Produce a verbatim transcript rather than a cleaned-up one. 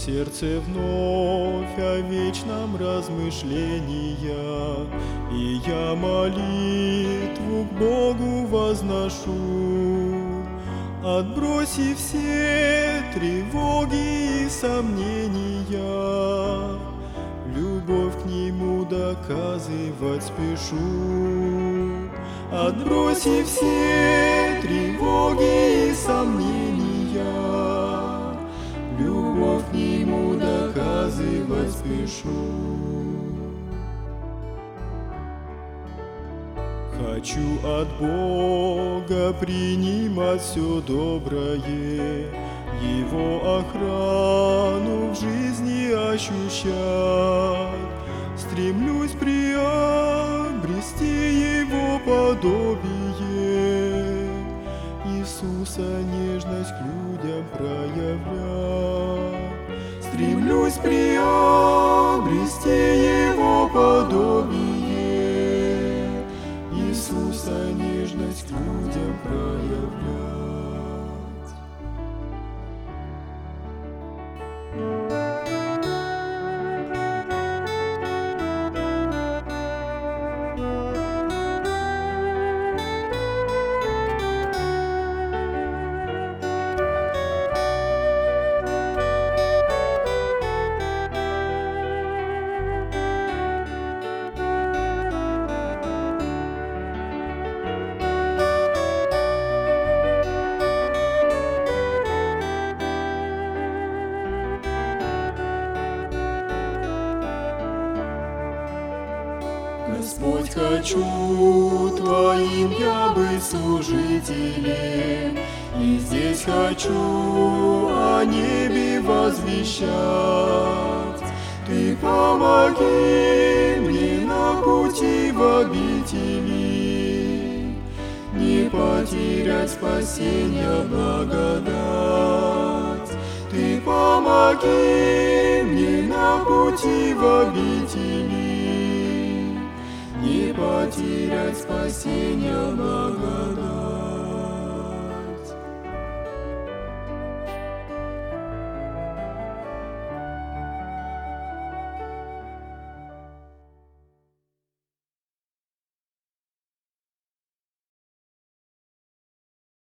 сердце вновь о вечном размышления, и я молитву к Богу возношу, отбросив все тревоги и сомнения, любовь к Нему доказывать спешу. Отбросив все тревоги и сомнения, любовь к Нему доказывать спешу. Хочу от Бога принимать все доброе, Его охрану в жизни ощущать. Стремлюсь приобрести Его подобие, Иисуса нежность к людям проявлять. Стремлюсь приобрести Его подобие, Иисуса нежность к людям проявлять. Господь, хочу Твоим я быть служителем, и здесь хочу о небе возвещать. Ты помоги мне на пути в обители, не потерять спасения благодать. Ты помоги мне на пути в обители, не потерять спасения благодать.